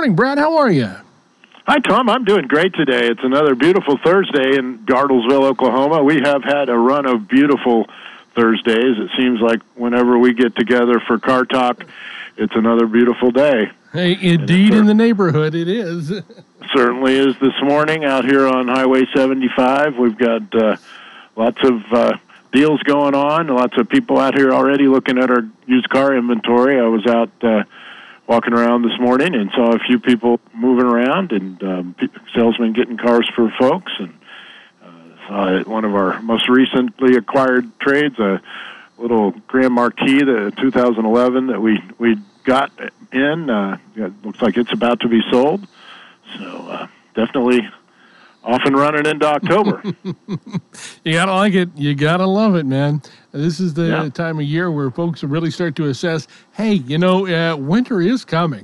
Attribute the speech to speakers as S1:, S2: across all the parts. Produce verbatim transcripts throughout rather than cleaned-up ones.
S1: morning, Brad. How are you?
S2: Hi, Tom. I'm doing great today. It's another beautiful Thursday in Gardlesville, Oklahoma. We have had a run of beautiful Thursdays. It seems like whenever we get together for Car Talk, it's another beautiful day.
S1: Hey, indeed, in the neighborhood, it is.
S2: Certainly is this morning out here on Highway seventy-five. We've got uh, lots of uh, deals going on, lots of people out here already looking at our used car inventory. I was out uh, walking around this morning and saw a few people moving around and um, salesmen getting cars for folks. And uh, saw one of our most recently acquired trades, a little Grand Marquis, the two thousand eleven that we we got in. Uh, it looks like it's about to be sold. So uh, definitely off and running into October.
S1: You gotta like it. You gotta love it, man. This is the
S2: yeah.
S1: time of year where folks really start to assess, hey, you know, uh, winter is coming.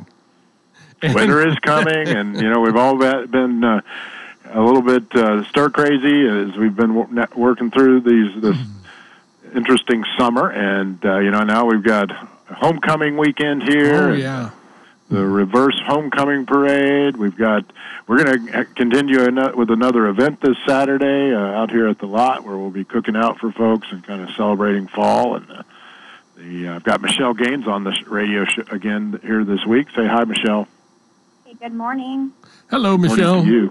S2: Winter is coming, and, you know, we've all been uh, a little bit uh, stir crazy as we've been working through these this interesting summer. And, uh, you know, now we've got homecoming weekend here.
S1: Oh, yeah.
S2: The reverse homecoming parade. We've got. We're going to continue with another event this Saturday uh, out here at the lot, where we'll be cooking out for folks and kind of celebrating fall. And uh, the uh, I've got Michelle Gaines on the radio show again here this week. Say hi, Michelle.
S3: Hey, good morning.
S1: Hello, Michelle.
S2: Morning to you.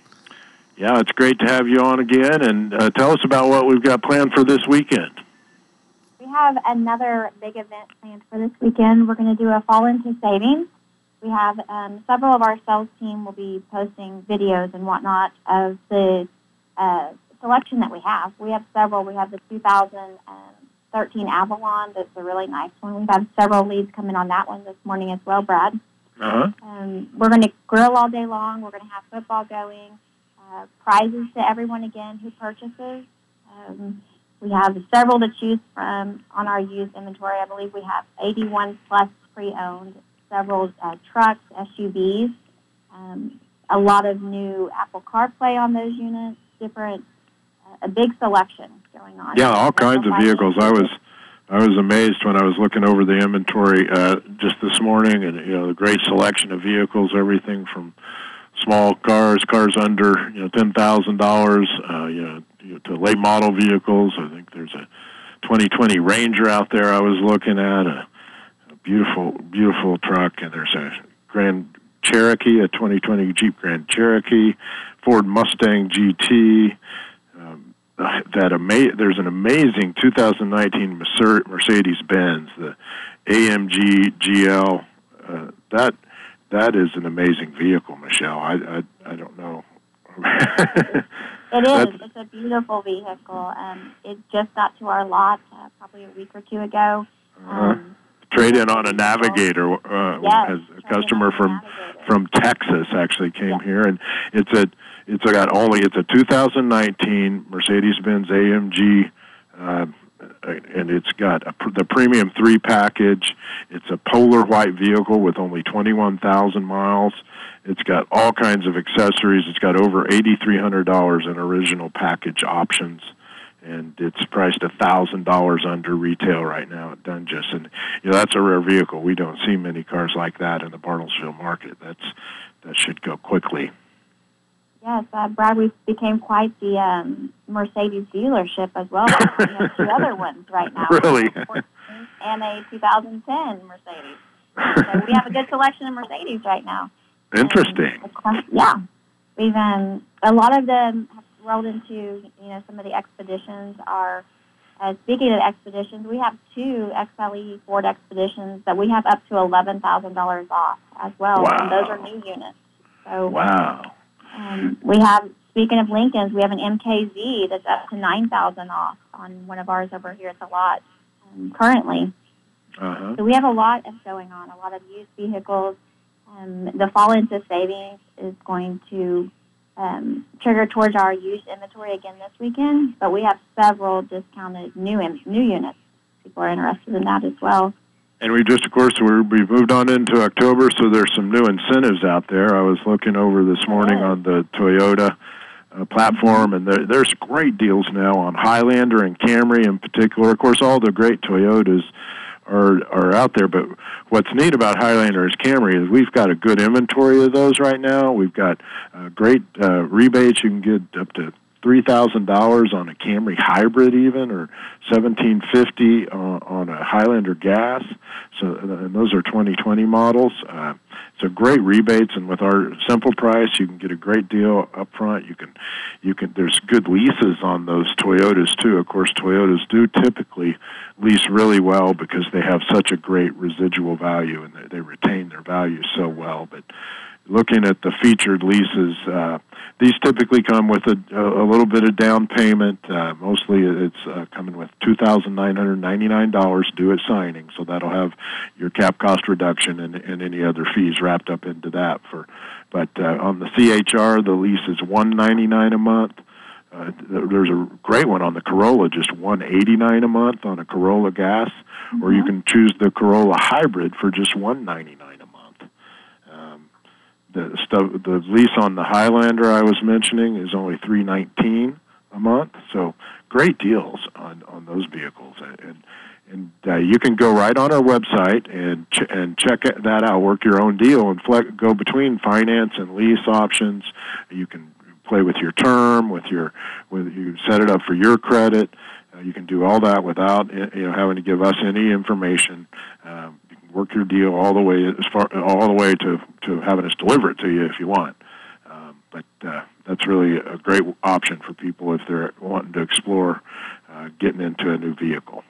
S2: Yeah, it's great to have you on again, and uh, tell us about what we've got planned for this weekend.
S3: We have another big event planned for this weekend. We're going to do a fall into savings. We have um, several of our sales team will be posting videos and whatnot of the uh, selection that we have. We have several. We have the two thousand thirteen Avalon. That's a really nice one. We've had several leads coming on that one this morning as well, Brad.
S2: Uh-huh.
S3: Um, we're going to grill all day long. We're going to have football going, uh, prizes to everyone again who purchases. Um, we have several to choose from on our used inventory. I believe we have eighty-one plus pre-owned. Several uh, trucks, S U Vs, um, a lot of new Apple CarPlay on those units, different, uh, a big selection going on.
S2: Yeah, all kinds of vehicles. I was I was amazed when I was looking over the inventory uh, just this morning, and you know the great selection of vehicles, everything from small cars, cars under you know ten thousand dollars, uh, you know, to late model vehicles. I think there's a twenty twenty Ranger out there I was looking at. A, Beautiful, beautiful truck, and there's a Grand Cherokee, a twenty twenty Jeep Grand Cherokee, Ford Mustang G T. Um, that ama- there's an amazing two thousand nineteen Mercedes-Benz, the A M G G L. Uh, that that is an amazing vehicle, Michelle. I I, I don't know.
S3: It is. It's a beautiful vehicle. Um, it just got to our lot uh, probably a week or two ago. Um,
S2: uh-huh. Trade in on a Navigator. Uh,
S3: yes,
S2: as a customer from from Texas actually came yes. here, and it's a it's got only it's a two thousand nineteen Mercedes-Benz A M G, uh, and it's got a, the Premium three package. It's a polar white vehicle with only twenty-one thousand miles. It's got all kinds of accessories. It's got over eighty-three hundred dollars in original package options. And it's priced one thousand dollars under retail right now at Dungus. And, you know, that's a rare vehicle. We don't see many cars like that in the Bartlesville market. That's That should go quickly.
S3: Yes, uh, Brad, we became quite the um, Mercedes dealership as well. We have two other ones right now.
S2: Really?
S3: And a two thousand ten Mercedes. So we have a good selection of Mercedes right now.
S2: Interesting.
S3: And, yeah. We've um, a lot of them have rolled into, you know, some of the Expeditions are, uh, speaking of Expeditions, we have two X L E Ford Expeditions that we have up to eleven thousand dollars off as well.
S2: Wow.
S3: And those are new units. So,
S2: wow.
S3: Um, we have, speaking of Lincolns, we have an M K Z that's up to nine thousand dollars off on one of ours over here at the lot um, currently.
S2: Uh-huh.
S3: So we have a lot of going on, a lot of used vehicles. Um, the fall into savings is going to Um, trigger towards our used inventory again this weekend, but we have several discounted new in, new units. People are interested in that as well.
S2: And we just, of course, we're, we've moved on into October, so there's some new incentives out there. I was looking over this morning on the Toyota uh, platform, and there, there's great deals now on Highlander and Camry in particular. Of course, all the great Toyotas are are out there. But what's neat about Highlander and Camry is we've got a good inventory of those right now. We've got uh, great uh, rebates. You can get up to three thousand dollars on a Camry hybrid, even, or seventeen fifty on, on a Highlander gas. So, and those are twenty twenty models. Uh, so great rebates, and with our simple price, you can get a great deal up front. You can, you can. There's good leases on those Toyotas too. Of course, Toyotas do typically lease really well because they have such a great residual value, and they, they retain their value so well. But looking at the featured leases, uh, these typically come with a, a little bit of down payment. Uh, mostly it's uh, coming with two thousand nine hundred ninety-nine dollars due at signing, so that'll have your cap cost reduction and, and any other fees wrapped up into that. For, But uh, on the C H R, the lease is one hundred ninety-nine dollars a month. Uh, there's a great one on the Corolla, just one hundred eighty-nine dollars a month on a Corolla gas, mm-hmm. or you can choose the Corolla hybrid for just one hundred ninety-nine dollars a month. Um, the stuff, the lease on the Highlander I was mentioning is only three hundred nineteen dollars a month, so great deals on, on those vehicles. And and uh, you can go right on our website and ch- and check that out, work your own deal, and flex, go between finance and lease options. You can play with your term, with your, with you set it up for your credit. Uh, you can do all that without you know having to give us any information. Um, you can work your deal all the way as far all the way to, to having us deliver it to you if you want. Um, but uh, that's really a great option for people if they're wanting to explore uh, getting into a new vehicle.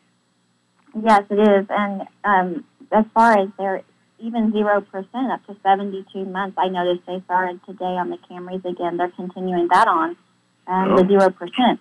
S3: Yes, it is, and um, as far as their even zero percent up to seventy-two months. I noticed they started today on the Camrys again. They're continuing that on um,
S2: oh.
S3: the zero percent.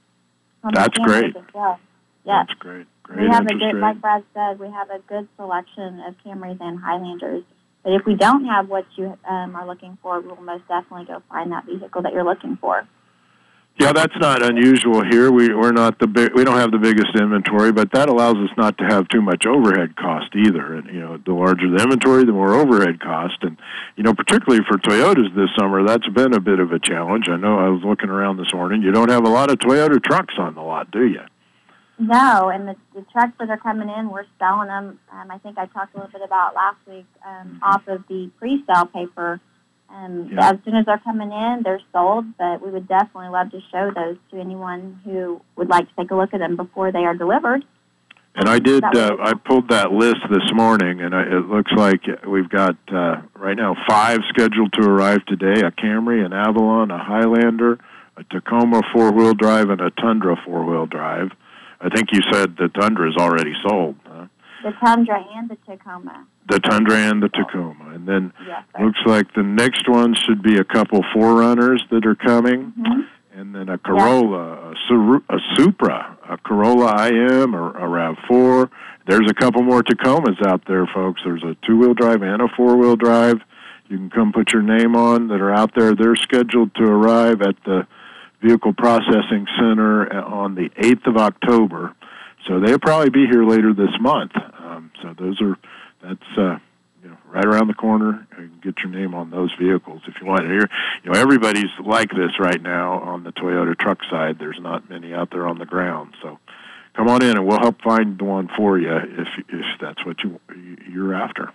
S2: That's great.
S3: As well. Yes.
S2: That's great. Great
S3: we have a
S2: interest
S3: good,
S2: rate.
S3: like Brad said, we have a good selection of Camrys and Highlanders. But if we don't have what you um, are looking for, we'll most definitely go find that vehicle that you're looking for.
S2: Yeah, that's not unusual here. We we're not the big, we don't have the biggest inventory, but that allows us not to have too much overhead cost either. And you know, the larger the inventory, the more overhead cost. And you know, particularly for Toyotas this summer, that's been a bit of a challenge. I know I was looking around this morning. You don't have a lot of Toyota trucks on the lot, do you?
S3: No, and the, the trucks that are coming in, we're selling them. Um, I think I talked a little bit about last week um, off of the pre-sale paper. Um,
S2: yeah.
S3: As soon as they're coming in, they're sold, but we would definitely love to show those to anyone who would like to take a look at them before they are delivered.
S2: And I did, uh, I pulled that list this morning, and I, it looks like we've got, uh, right now, five scheduled to arrive today, a Camry, an Avalon, a Highlander, a Tacoma four-wheel drive, and a Tundra four-wheel drive. I think you said the Tundra is already sold, huh?
S3: The Tundra and the Tacoma.
S2: The Tundra and the Tacoma. And then
S3: yes,
S2: looks like the next one should be a couple four runners that are coming.
S3: Mm-hmm.
S2: And then a Corolla, yes. a, Sur- a Supra, a Corolla I M or a RAV four. There's a couple more Tacomas out there, folks. There's a two-wheel drive and a four-wheel drive. You can come put your name on that are out there. They're scheduled to arrive at the Vehicle Processing Center on the eighth of October. So they'll probably be here later this month. Um, so those are, that's, uh, you know, right around the corner. You can get your name on those vehicles if you want. Here, you know, everybody's like this right now on the Toyota truck side. There's not many out there on the ground. So come on in and we'll help find the one for you if if that's what you you're after.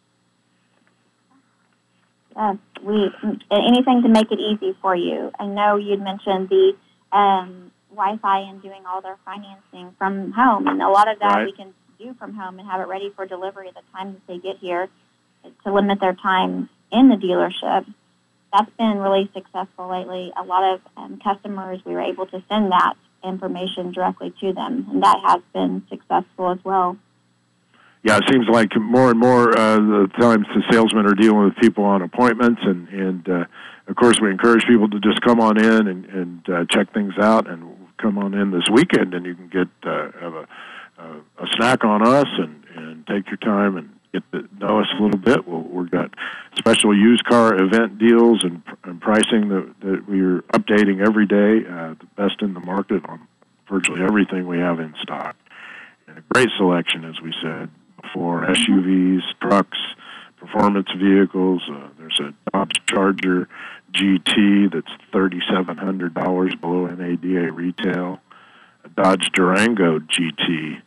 S3: Yes, we anything to make it easy for you. I know you'd mentioned the um, Wi-Fi and doing all their financing from home, and a lot of that
S2: right.
S3: we can do from home and have it ready for delivery at the time that they get here to limit their time in the dealership. That's been really successful lately. A lot of um, customers, we were able to send that information directly to them, and that has been successful as well.
S2: Yeah, it seems like more and more uh, the times the salesmen are dealing with people on appointments, and, and uh, of course we encourage people to just come on in and, and uh, check things out, and come on in this weekend, and you can get uh, have a, a, a snack on us, and, and take your time and get to know us a little bit. We'll, we've got special used car event deals and, and pricing that, that we're updating every day, uh, the best in the market on virtually everything we have in stock. And a great selection, as we said, for S U Vs, trucks, performance vehicles. Uh, there's a Dodge Charger G T that's three thousand seven hundred dollars below N A D A retail. A Dodge Durango G T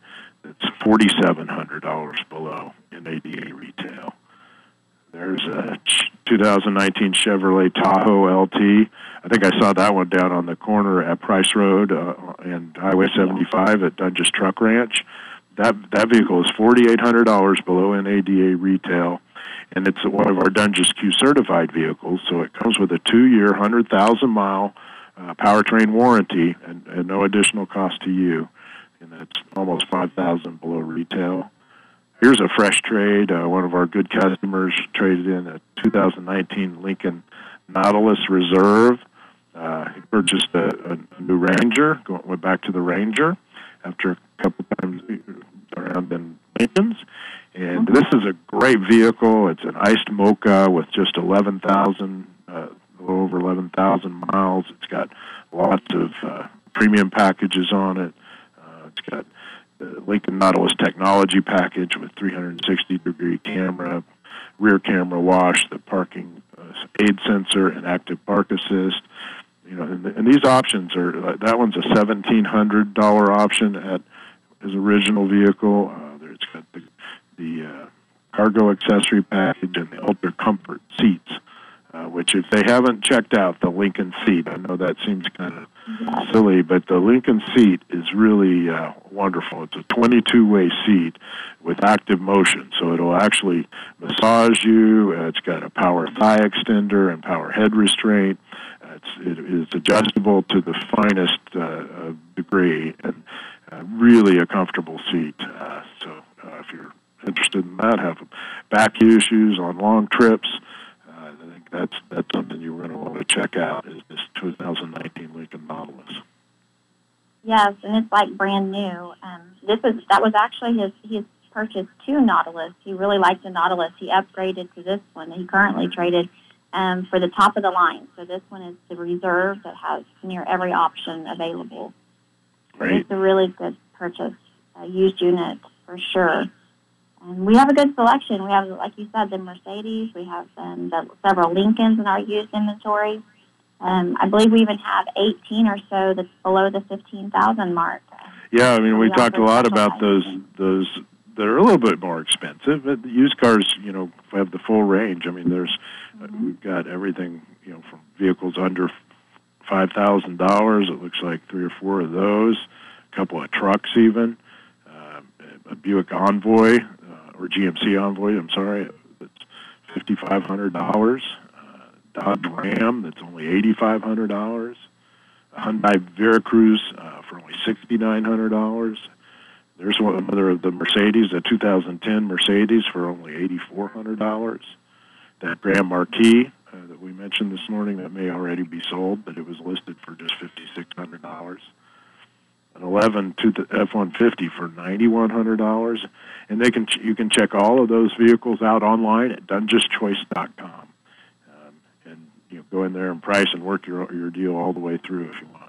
S2: that's forty-seven hundred dollars below in A D A retail. There's a two thousand nineteen Chevrolet Tahoe L T. I think I saw that one down on the corner at Price Road uh, and Highway seventy-five at Dunges Truck Ranch. That that vehicle is forty-eight hundred dollars below N A D A retail, and it's one of our Dunges Q certified vehicles, so it comes with a two-year, one hundred thousand mile uh, powertrain warranty and, and no additional cost to you, and it's almost five thousand dollars below retail. Here's a fresh trade. Uh, one of our good customers traded in a two thousand nineteen Lincoln Nautilus Reserve. Uh, he purchased a, a new Ranger, went back to the Ranger after a couple times around in Lincolns. And this is a great vehicle. It's an iced mocha with just eleven thousand, uh, a little over eleven thousand miles. It's got lots of uh, premium packages on it. Uh, it's got the Lincoln Nautilus technology package with three sixty degree camera, rear camera wash, the parking uh, aid sensor, and active park assist. You know, and, and these options are, that one's a seventeen hundred dollars option at his original vehicle. Uh, it's got the, the uh, cargo accessory package and the Ultra Comfort seats, uh, which if they haven't checked out the Lincoln seat, I know that seems kind of silly, but the Lincoln seat is really uh, wonderful. It's a twenty-two way seat with active motion, so it'll actually massage you. Uh, it's got a power thigh extender and power head restraint. It's, it is adjustable to the finest uh, degree, and uh, really a comfortable seat. Uh, so uh, if you're interested in that, have back issues on long trips, uh, I think that's that's something you're going to want to check out, is this two thousand nineteen Lincoln Nautilus.
S3: Yes, and it's like brand new. Um, this was that was actually his his purchased two Nautilus. He really liked the Nautilus. He upgraded to this one. He currently traded Um, for the top of the line. So this one is the Reserve that has near every option available.
S2: Great.
S3: It's a really good purchase, a used unit for sure. And we have a good selection. We have, like you said, the Mercedes. We have um, the, several Lincolns in our used inventory. Um, I believe we even have eighteen or so that's below the fifteen thousand mark.
S2: Yeah, I mean, we,
S3: we
S2: talked a lot about those those that are a little bit more expensive. But the used cars, you know, have the full range. I mean, there's mm-hmm. we've got everything, you know, from vehicles under five thousand dollars. It looks like three or four of those. A couple of trucks, even uh, a Buick Envoy uh, or G M C Envoy. I'm sorry, that's fifty five hundred dollars. Uh, Dodge Ram, that's only eighty five hundred dollars. A Hyundai Veracruz uh, for only sixty nine hundred dollars. There's one another of the Mercedes, a two thousand ten Mercedes for only eight thousand four hundred dollars. That Grand Marquis uh, that we mentioned this morning, that may already be sold, but it was listed for just five thousand six hundred dollars. An eleven F one fifty for nine thousand one hundred dollars. And they can you can check all of those vehicles out online at dunges choice dot com. Um, and you know, go in there and price and work your your deal all the way through if you want.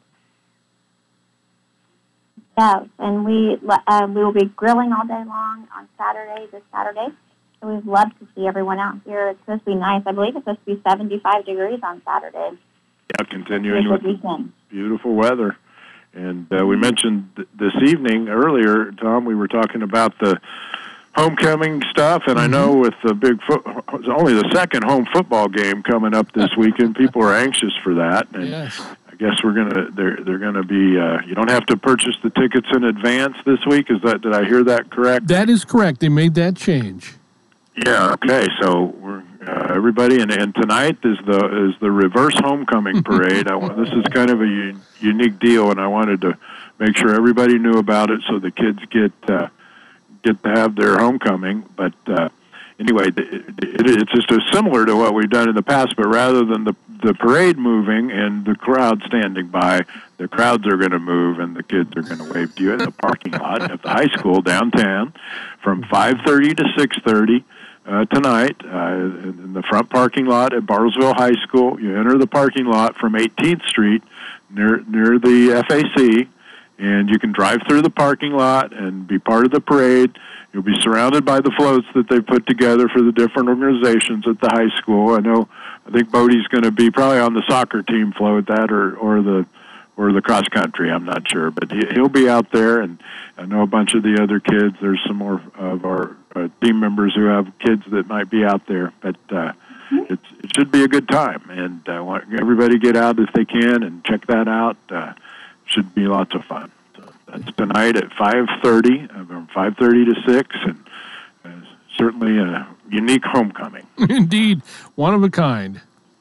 S3: Yes, and we um, we will be grilling all day long on Saturday, this Saturday. So we'd love to see everyone out here. It's supposed to be nice. I believe it's supposed to be seventy-five degrees on Saturday.
S2: Yeah, continuing with beautiful weather. And uh, we mentioned th- this evening earlier, Tom, we were talking about the homecoming stuff, and I know with the big fo- it's only the second home football game coming up this weekend, people are anxious for that. And
S1: yes.
S2: I guess we're gonna they're they're gonna be. Uh, you don't have to purchase the tickets in advance this week. Is that did I hear that correct?
S1: That is correct. They made that change.
S2: Yeah. Okay. So we're uh, everybody, and, and tonight is the is the reverse homecoming parade. I want, this is kind of a u- unique deal, and I wanted to make sure everybody knew about it so the kids get uh, get to have their homecoming. But uh, anyway, it, it, it's just as similar to what we've done in the past, but rather than the the parade moving and the crowd standing by, the crowds are going to move and the kids are going to wave to you in the parking lot at the high school downtown from five thirty to six thirty uh, tonight uh, in the front parking lot at Bartlesville High School. You enter the parking lot from eighteenth Street near near the F A C, and you can drive through the parking lot and be part of the parade. You'll be surrounded by the floats that they've put together for the different organizations at the high school. I know, I think Bodie's going to be probably on the soccer team float, that or, or the or the cross country. I'm not sure, but he, he'll be out there, and I know a bunch of the other kids. There's some more of our uh, team members who have kids that might be out there, but uh, it's, it should be a good time, and I uh, want everybody to get out if they can and check that out. Uh, should be lots of fun. So that's tonight at five thirty, from five thirty to six, and uh, certainly a unique homecoming.
S1: Indeed, one of a kind.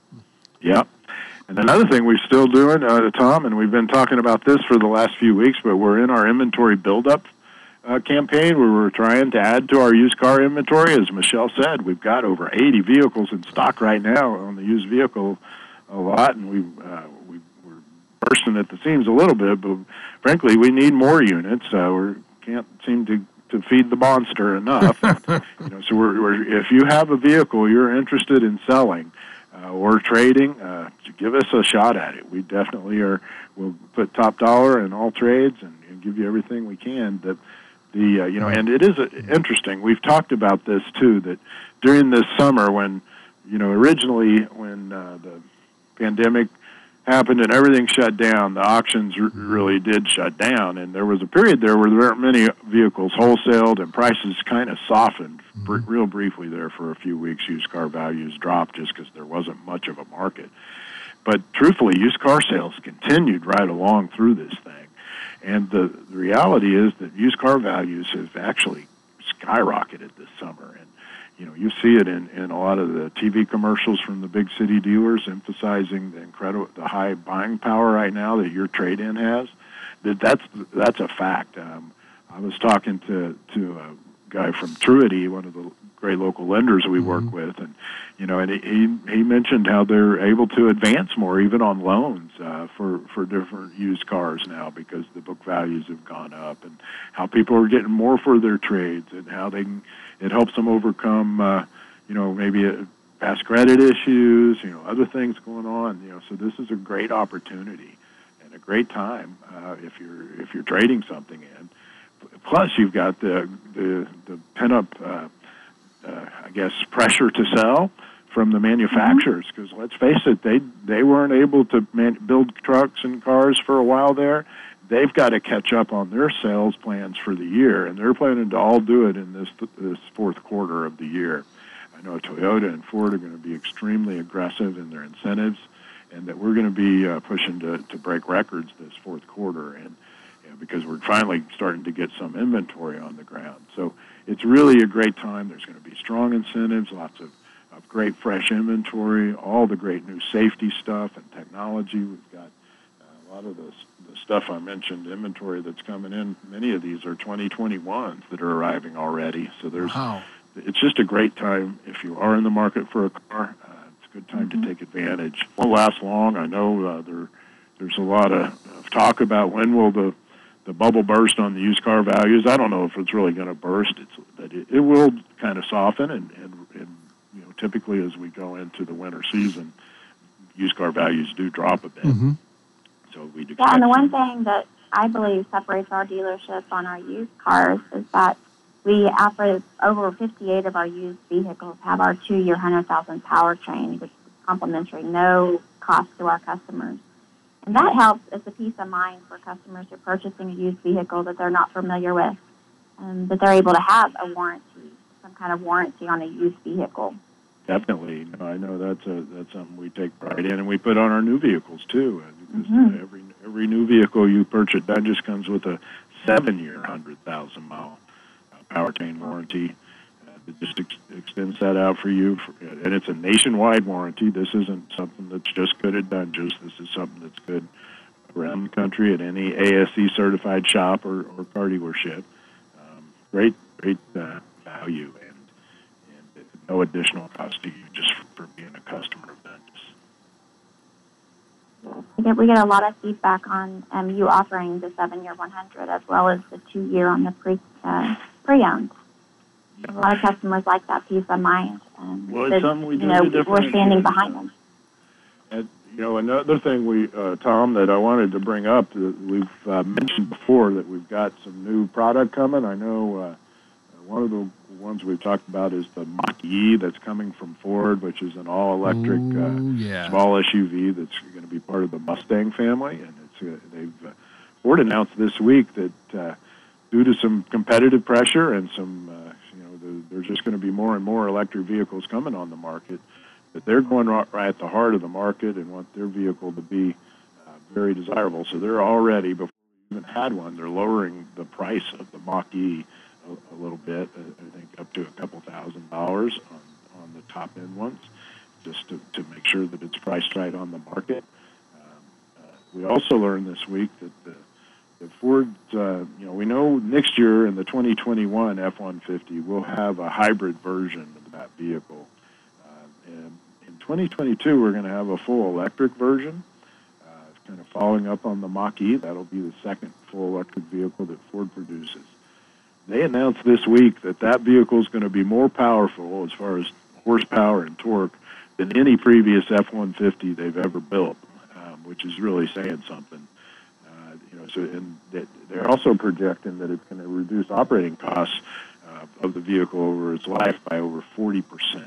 S2: Yep. And another thing we're still doing, uh, Tom, and we've been talking about this for the last few weeks, but we're in our inventory buildup uh, campaign where we're trying to add to our used car inventory. As Michelle said, we've got over eighty vehicles in stock right now on the used vehicle a lot, and we, uh, we, we're bursting at the seams a little bit, but frankly, we need more units. Uh, we can't seem to to feed the monster enough. And, you know, so we're, we're, if you have a vehicle you're interested in selling, Uh, or trading, uh, give us a shot at it. We definitely are. We'll put top dollar in all trades and, and give you everything we can. That the uh, you know, and it is uh, interesting. We've talked about this too. That during this summer, when you know, originally when uh, the pandemic happened and everything shut down, the auctions r- really did shut down, and there was a period there where there weren't many vehicles wholesaled and prices kind of softened br- real briefly there for a few weeks. Used car values dropped just because there wasn't much of a market. But truthfully, used car sales continued right along through this thing, and the, the reality is that used car values have actually skyrocketed this summer. And you know, you see it in, in a lot of the T V commercials from the big city dealers emphasizing the incredible, the high buying power right now that your trade-in has. That that's that's a fact. Um, I was talking to to a guy from Truity, one of the great local lenders we work mm-hmm. with, and you know, and he he mentioned how they're able to advance more even on loans uh, for for different used cars now because the book values have gone up, and how people are getting more for their trades, and how they can. It helps them overcome, uh, you know, maybe a, past credit issues, you know, other things going on. You know, so this is a great opportunity and a great time uh, if you're if you're trading something in. Plus, you've got the the, the pin-up, uh, uh, I guess, pressure to sell from the manufacturers. Because mm-hmm. let's face it, they they weren't able to man- build trucks and cars for a while there. They've got to catch up on their sales plans for the year, and they're planning to all do it in this this fourth quarter of the year. I know Toyota and Ford are going to be extremely aggressive in their incentives, and that we're going to be uh, pushing to, to break records this fourth quarter, and you know, because we're finally starting to get some inventory on the ground. So it's really a great time. There's going to be strong incentives, lots of, of great fresh inventory, all the great new safety stuff and technology. We've got uh, a lot of those. The stuff I mentioned, inventory that's coming in, many of these are twenty twenty-ones that are arriving already. So there's, wow. It's just a great time if you are in the market for a car. Uh, it's a good time mm-hmm. to take advantage. Won't last long. I know uh, there there's a lot of, of talk about when will the the bubble burst on the used car values. I don't know if it's really going to burst. It's but it, it will kind of soften, and, and and you know typically as we go into the winter season, used car values do drop a bit.
S1: Mm-hmm.
S2: So we'd
S3: yeah, and the one thing that I believe separates our dealership on our used cars is that we offer over fifty-eight of our used vehicles have our two-year one hundred thousand powertrain, which is complimentary, no cost to our customers. And that helps as a peace of mind for customers who are purchasing a used vehicle that they're not familiar with, and that they're able to have a warranty, some kind of warranty on a used vehicle.
S2: Definitely. No, I know that's a that's something we take pride in, and we put on our new vehicles too. Because
S3: mm-hmm.
S2: every every new vehicle you purchase, that just comes with a seven-year, one hundred thousand mile uh, powertrain warranty. Uh, it just ex- extends that out for you, for, and it's a nationwide warranty. This isn't something that's just good at Dungeons. This is something that's good around the country at any A S E certified shop or, or car dealership. Um, great, great uh, value. No additional cost to you just for, for being a customer of Ventus.
S3: We get, we get a lot of feedback on um, you offering the seven-year one hundred as well as the two-year on the pre, uh, pre-owned. Yeah. A lot of customers like that peace of mind. Um,
S2: well, it's
S3: that,
S2: something we do.
S3: You know, we're standing behind them.
S2: And, you know, another thing, we, uh, Tom, that I wanted to bring up, that we've uh, mentioned before, that we've got some new product coming. I know uh, one of the ones we've talked about is the Mach-E that's coming from Ford, which is an all-electric
S1: Ooh,
S2: uh,
S1: yeah.
S2: small S U V that's going to be part of the Mustang family, and it's It's uh, they've uh, Ford announced this week that uh, due to some competitive pressure and some, uh, you know, the, there's just going to be more and more electric vehicles coming on the market, that they're going right, right at the heart of the market and want their vehicle to be uh, very desirable. So they're already, before we even had one, they're lowering the price of the Mach-E a, a little bit, uh, I think up to a couple thousand dollars on, on the top-end ones, just to, to make sure that it's priced right on the market. Um, uh, we also learned this week that the, the Ford, uh, you know, we know next year in the twenty twenty-one F one fifty, we'll have a hybrid version of that vehicle. Uh, and in twenty twenty-two, we're going to have a full electric version, uh, kind of following up on the Mach-E. That'll be the second full electric vehicle that Ford produces. They announced this week that that vehicle is going to be more powerful as far as horsepower and torque than any previous F one fifty they've ever built, um, which is really saying something. Uh, you know, so and they, they're also projecting that it's going to reduce operating costs uh, of the vehicle over its life by over forty percent.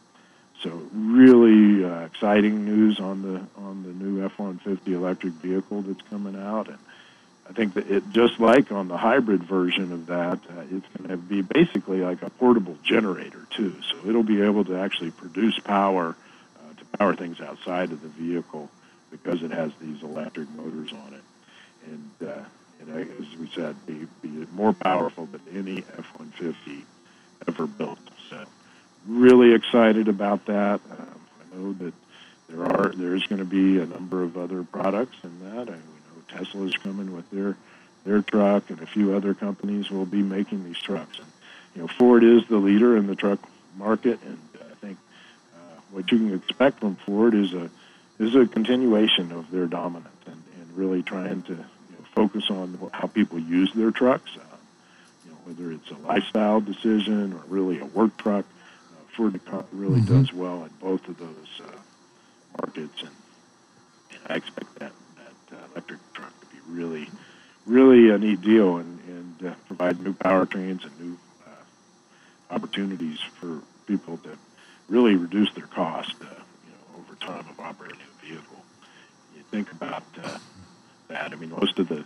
S2: So really uh, exciting news on the on the new F one fifty electric vehicle that's coming out. And I think that it, just like on the hybrid version of that, uh, it's going to be basically like a portable generator too. So it'll be able to actually produce power uh, to power things outside of the vehicle because it has these electric motors on it. And, uh, and uh, as we said, be, be more powerful than any F one fifty ever built. So really excited about that. Um, I know that there are there's going to be a number of other products in that. I, Tesla's coming with their their truck, and a few other companies will be making these trucks. And, you know, Ford is the leader in the truck market, and I think uh, what you can expect from Ford is a is a continuation of their dominance, and, and really trying to, you know, focus on how people use their trucks. Uh, you know, whether it's a lifestyle decision or really a work truck, uh, Ford really mm-hmm. does well in both of those uh, markets, and, and I expect that. Uh, electric truck to be really, really a neat deal, and, and uh, provide new powertrains and new uh, opportunities for people to really reduce their cost, uh, you know, over time of operating a vehicle. You think about uh, that. I mean, most of the,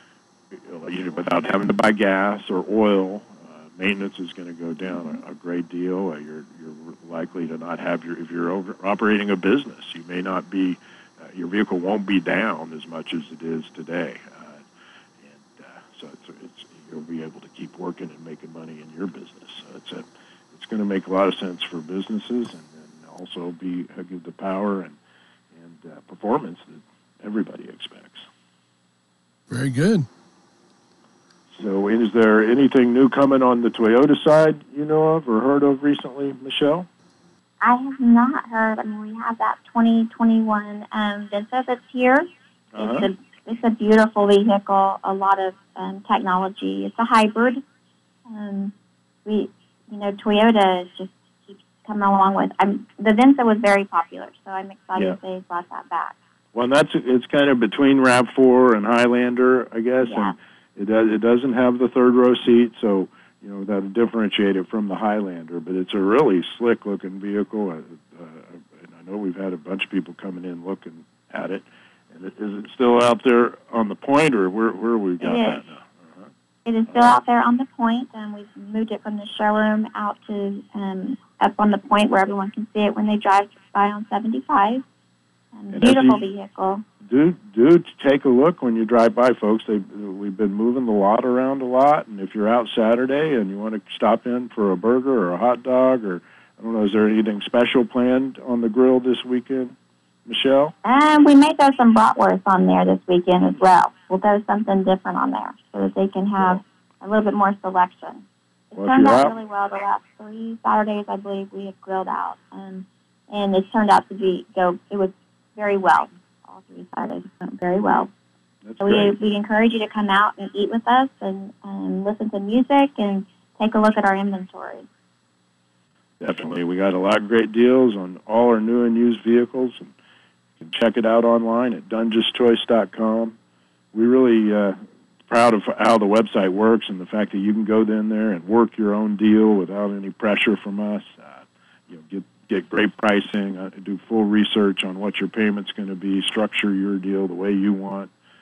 S2: you know, without having to buy gas or oil, uh, maintenance is going to go down a, a great deal. Uh, you're you're likely to not have your if you're over, operating a business, you may not be. Uh, your vehicle won't be down as much as it is today, uh, and uh, so it's, it's you'll be able to keep working and making money in your business. So it's a, it's going to make a lot of sense for businesses, and, and also be uh, give the power and and uh, performance that everybody expects.
S1: Very good.
S2: So, is there anything new coming on the Toyota side you know of or heard of recently, Michelle?
S3: I have not heard. I mean, we have that twenty twenty-one um, Venza that's here.
S2: Uh-huh.
S3: It's a it's a beautiful vehicle. A lot of um, technology. It's a hybrid. Um, we, you know, Toyota just keeps coming along with. I'm, the Venza was very popular, so I'm excited
S2: yeah.
S3: they brought that back.
S2: Well, that's it's kind of between RAV four and Highlander, I guess,
S3: yeah.
S2: and it does it doesn't have the third row seat, so. You know, that would differentiate it from the Highlander, but it's a really slick-looking vehicle. Uh, uh, and I know we've had a bunch of people coming in looking at it. And it, is it still out there on the point, or where where we got that now? Uh-huh.
S3: It is still uh, out there on the point, and we've moved it from the showroom out to um, up on the point where everyone can see it when they drive by on seventy-five. Um, beautiful you, vehicle.
S2: Do do take a look when you drive by, folks. They we've been moving the lot around a lot, and if you're out Saturday and you want to stop in for a burger or a hot dog, or I don't know, is there anything special planned on the grill this weekend, Michelle?
S3: Um, we may throw some bratwurst on there this weekend as well. We'll throw something different on there so that they can have a little bit more selection. It
S2: well,
S3: turned out
S2: out,
S3: really well the last three Saturdays, I believe, we have grilled out, um, and it turned out to be go. It was very well. All three Saturdays went very well.
S2: That's
S3: so
S2: great.
S3: we we encourage you to come out and eat with us and, and listen to music and take a look at our inventory.
S2: Definitely. We got a lot of great deals on all our new and used vehicles, and you can check it out online at dungeons choice dot com. We're really uh, proud of how the website works and the fact that you can go in there and work your own deal without any pressure from us. Uh, you know, get get great pricing, uh, do full research on what your payment's going to be, structure your deal the way you want.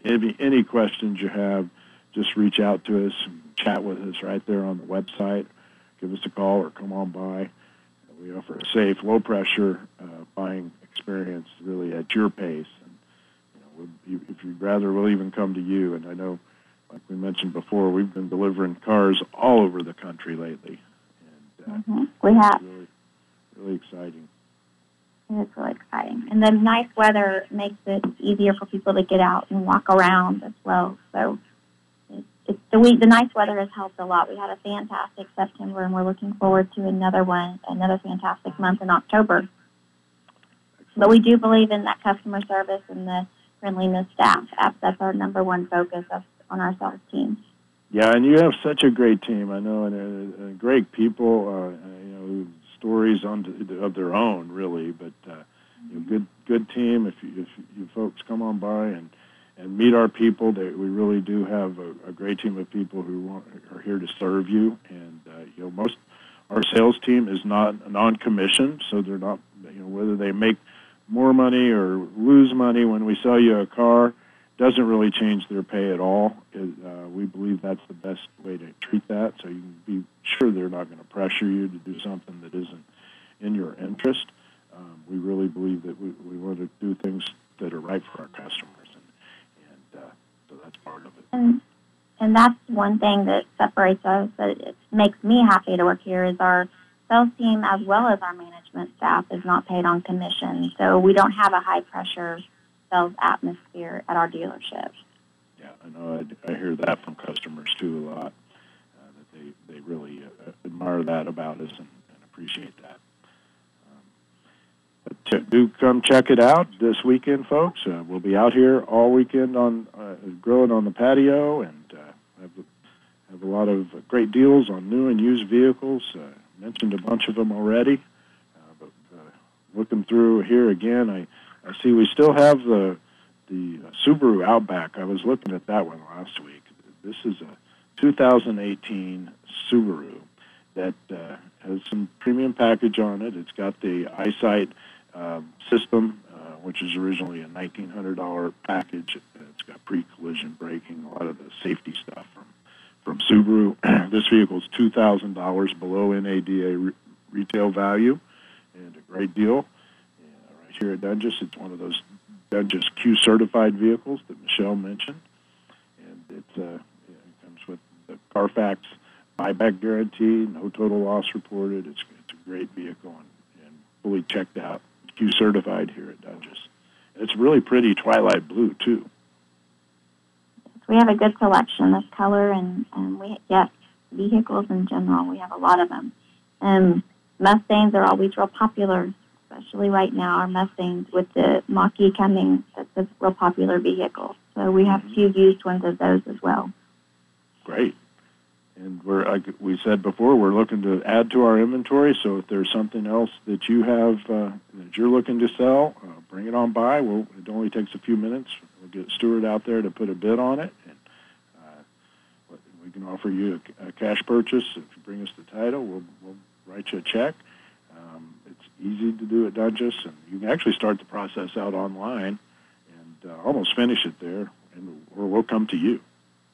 S2: any, any questions you have, just reach out to us and chat with us right there on the website. Give us a call or come on by. We offer a safe, low-pressure uh, buying experience really at your pace. And, you know, we'll, if you'd rather, we'll even come to you. And I know, like we mentioned before, we've been delivering cars all over the country lately. And uh,
S3: Mm-hmm. We have.
S2: It's really, really exciting.
S3: It's really exciting. And the nice weather makes it easier for people to get out and walk around as well. So it's, it's the week, the nice weather has helped a lot. We had a fantastic September, and we're looking forward to another one, another fantastic month in October. Excellent. But we do believe in that customer service and the friendliness staff. That's our number one focus on our sales team.
S2: Yeah, and you have such a great team. I know, and uh, uh, great people. Uh, you know, stories on of their own, really. But uh, you know, good, good team. If you, if you folks come on by and, and meet our people, they, we really do have a, a great team of people who want, are here to serve you. And uh, you know, most our sales team is not non-commissioned, so they're not. You know, whether they make more money or lose money when we sell you a car, doesn't really change their pay at all. It, uh, we believe that's the best way to treat that, so you can be sure they're not going to pressure you to do something that isn't in your interest. Um, we really believe that we, we want to do things that are right for our customers, and, and uh, so that's part of it.
S3: And, and that's one thing that separates us, that it makes me happy to work here, is our sales team as well as our management staff is not paid on commission, so we don't have a high-pressure sales atmosphere at our dealership.
S2: Yeah, I know. I, I hear that from customers too a lot. Uh, that they they really uh, admire that about us and, and appreciate that. Um, but ch- do come check it out this weekend, folks. Uh, we'll be out here all weekend on uh, grilling on the patio, and uh, have have a lot of great deals on new and used vehicles. Uh, mentioned a bunch of them already, uh, but uh, looking through here again, I. I see we still have the the Subaru Outback. I was looking at that one last week. This is a two thousand eighteen Subaru that uh, has some premium package on it. It's got the EyeSight uh, system, uh, which is originally a nineteen hundred dollars package. It's got pre-collision braking, a lot of the safety stuff from, from Subaru. This vehicle is two thousand dollars below N A D A re- retail value, and a great deal. Here at Dungis, it's one of those Dungis Q certified vehicles that Michelle mentioned, and it, uh, it comes with the Carfax buyback guarantee, no total loss reported. It's it's a great vehicle and, and fully checked out, Q certified here at Dungis. It's really pretty twilight blue too.
S3: We have a good selection of color and and we yes vehicles in general. We have a lot of them. And Mustangs are always real popular. Especially right now, our Mustangs with the Mach-E coming, that's a real popular vehicle. So we have a few used ones of those as well.
S2: Great. And we're, like we said before, we're looking to add to our inventory. So if there's something else that you have uh, that you're looking to sell, uh, bring it on by. We'll, it only takes a few minutes. We'll get Stuart out there to put a bid on it. And uh, we can offer you a, a cash purchase. If you bring us the title, we'll, we'll write you a check. Um, it's easy to do at Dungis, and you can actually start the process out online and uh, almost finish it there, and or we'll come to you.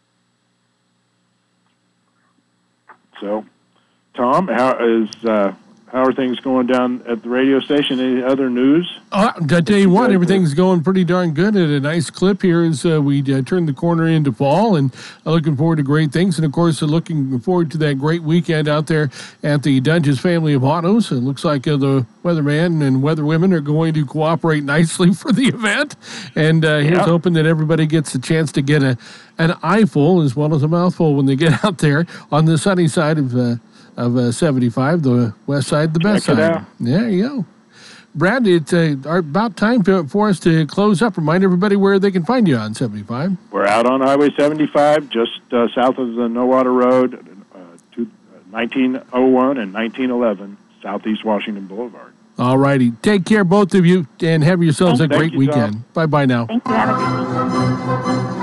S2: So, Tom, how is uh, how are things going down at the radio station? Any other news?
S1: Uh, I tell you what, everything's going pretty darn good at a nice clip here as uh, we uh, turn the corner into fall, and uh, looking forward to great things. And, of course, uh, looking forward to that great weekend out there at the Dungis family of autos. It looks like uh, the weatherman and weatherwomen are going to cooperate nicely for the event. And uh, here's
S2: yeah.
S1: hoping that everybody gets a chance to get a an eyeful as well as a mouthful when they get out there on the sunny side of uh, of uh, seventy-five, the west side, the best
S2: Check it
S1: side.
S2: out.
S1: There you go. Brad, it's uh, about time to, for us to close up. Remind everybody where they can find you on seventy-five.
S2: We're out on Highway seventy-five, just uh, south of the Nowater Road, uh, to, uh, nineteen oh one and nineteen eleven, Southeast Washington Boulevard.
S1: All righty. Take care, both of you, and have yourselves
S3: Thank
S1: a great
S2: you,
S1: weekend.
S2: Tom.
S1: Bye-bye now.
S3: Thank you. Have a good weekend.